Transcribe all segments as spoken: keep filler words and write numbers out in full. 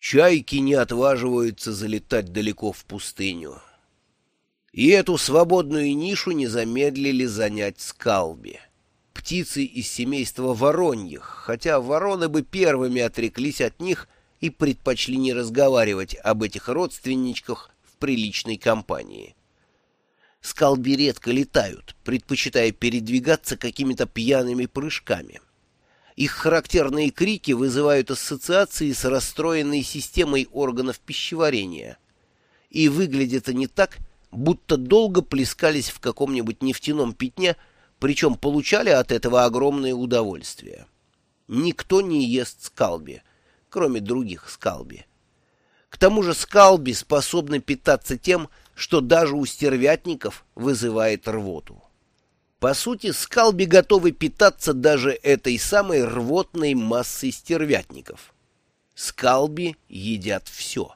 Чайки не отваживаются залетать далеко в пустыню. И эту свободную нишу не замедлили занять скалби. Птицы из семейства вороньих, хотя вороны бы первыми отреклись от них и предпочли не разговаривать об этих родственничках в приличной компании. Скалби редко летают, предпочитая передвигаться какими-то пьяными прыжками. Их характерные крики вызывают ассоциации с расстроенной системой органов пищеварения. И выглядят они так, будто долго плескались в каком-нибудь нефтяном пятне, причем получали от этого огромное удовольствие. Никто не ест скалби, кроме других скалби. К тому же скалби способны питаться тем, что даже у стервятников вызывает рвоту. По сути, скалби готовы питаться даже этой самой рвотной массой стервятников. Скалби едят все.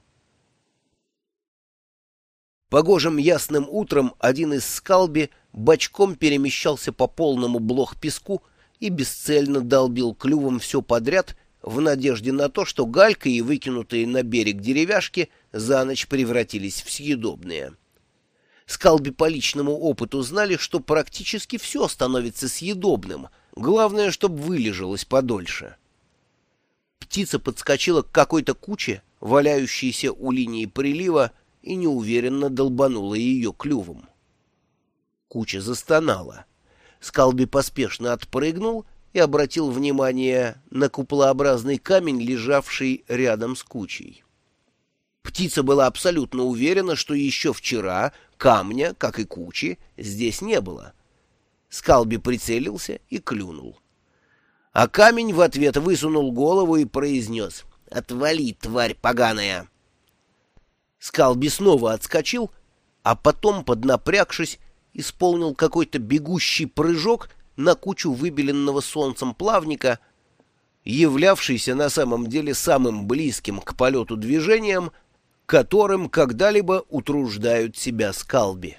Погожим ясным утром один из скалби бочком перемещался по полному блох-песку и бесцельно долбил клювом все подряд в надежде на то, что галька и выкинутые на берег деревяшки за ночь превратились в съедобные. Скалби по личному опыту знали, что практически все становится съедобным, главное, чтобы вылежалось подольше. Птица подскочила к какой-то куче, валяющейся у линии прилива, и неуверенно долбанула ее клювом. Куча застонала. Скалби поспешно отпрыгнул и обратил внимание на куполообразный камень, лежавший рядом с кучей. Птица была абсолютно уверена, что еще вчера камня, как и кучи, здесь не было. Скалби прицелился и клюнул. А камень в ответ высунул голову и произнес: «Отвали, тварь поганая!» Скалби снова отскочил, а потом, поднапрягшись, исполнил какой-то бегущий прыжок на кучу выбеленного солнцем плавника, являвшийся на самом деле самым близким к полету движением, которым когда-либо утруждают себя скалби.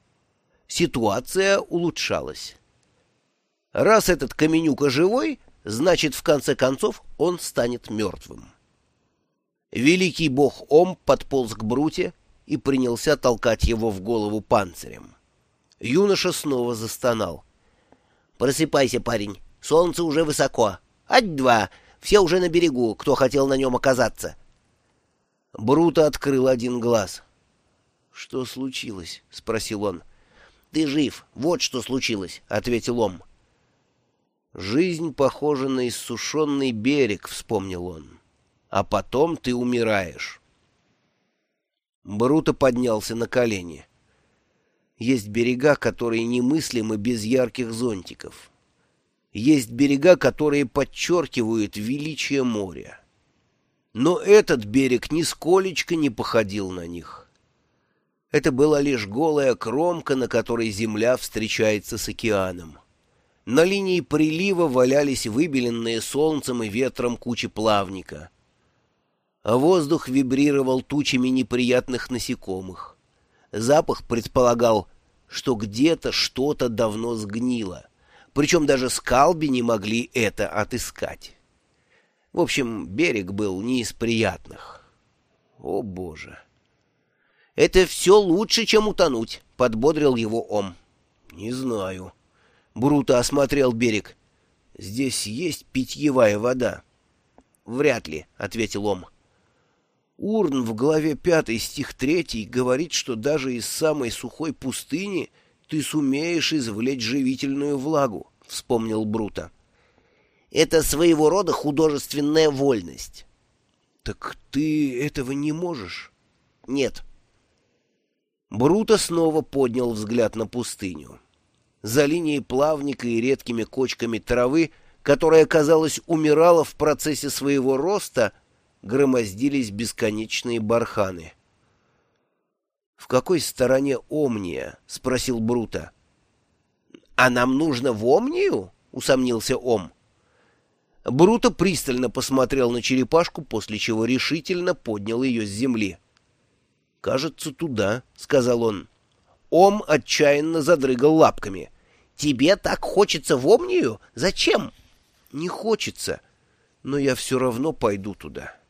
Ситуация улучшалась. Раз этот каменюка живой, значит, в конце концов, он станет мертвым. Великий бог Ом подполз к Бруте и принялся толкать его в голову панцирем. Юноша снова застонал. «Просыпайся, парень, солнце уже высоко. Ать-два, все уже на берегу, кто хотел на нем оказаться». Бруто открыл один глаз. «Что случилось?» — спросил он. «Ты жив, вот что случилось», — ответил Ом. «Жизнь похожа на иссушенный берег», — вспомнил он. «А потом ты умираешь». Бруто поднялся на колени. Есть берега, которые немыслимы без ярких зонтиков. Есть берега, которые подчеркивают величие моря. Но этот берег нисколечко не походил на них. Это была лишь голая кромка, на которой земля встречается с океаном. На линии прилива валялись выбеленные солнцем и ветром кучи плавника. А воздух вибрировал тучами неприятных насекомых. Запах предполагал, что где-то что-то давно сгнило, причем даже скалби не могли это отыскать. В общем, берег был не из приятных. О, Боже! «Это все лучше, чем утонуть», — подбодрил его Ом. «Не знаю». Бруто осмотрел берег. «Здесь есть питьевая вода?» «Вряд ли», — ответил Ом. «Урн в главе пятой стих третий говорит, что даже из самой сухой пустыни ты сумеешь извлечь живительную влагу», — вспомнил Бруто. «Это своего рода художественная вольность». «Так ты этого не можешь?» «Нет». Бруто снова поднял взгляд на пустыню. За линией плавника и редкими кочками травы, которая, казалось, умирала в процессе своего роста, громоздились бесконечные барханы. «В какой стороне Омния?» — спросил Бруто. «А нам нужно в Омнию?» — усомнился Ом. Бруто пристально посмотрел на черепашку, после чего решительно поднял ее с земли. «Кажется, туда», — сказал он. Ом отчаянно задрыгал лапками. «Тебе так хочется в Омнию? Зачем?» «Не хочется, но я все равно пойду туда».